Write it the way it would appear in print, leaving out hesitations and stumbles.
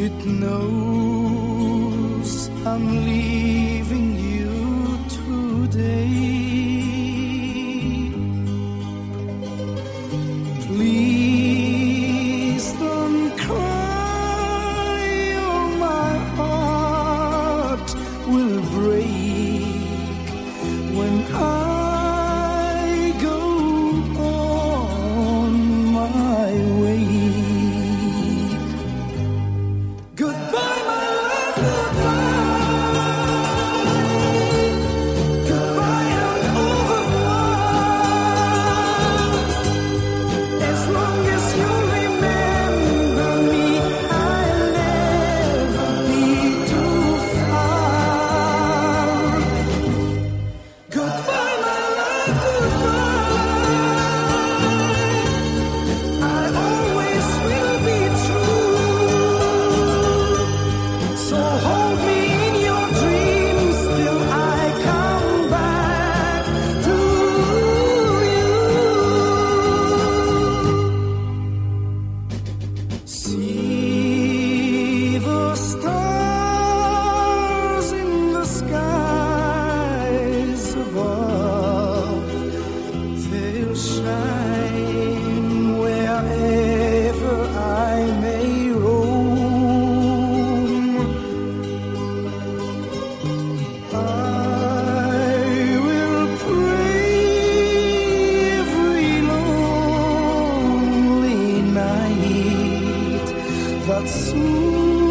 It knows I'm leaving you today. Please don't cry, or my heart will break when I go on my way. Goodbye, my love, goodbye. Goodbye and au revoir. As long as you remember me, I'll never be too far. Goodbye, my love, goodbye. I always will be true. So hold me in your dreams till I come back to you. See the stars in the skies above. They'll shine wherever I may roam. I will pray every lonely night that soon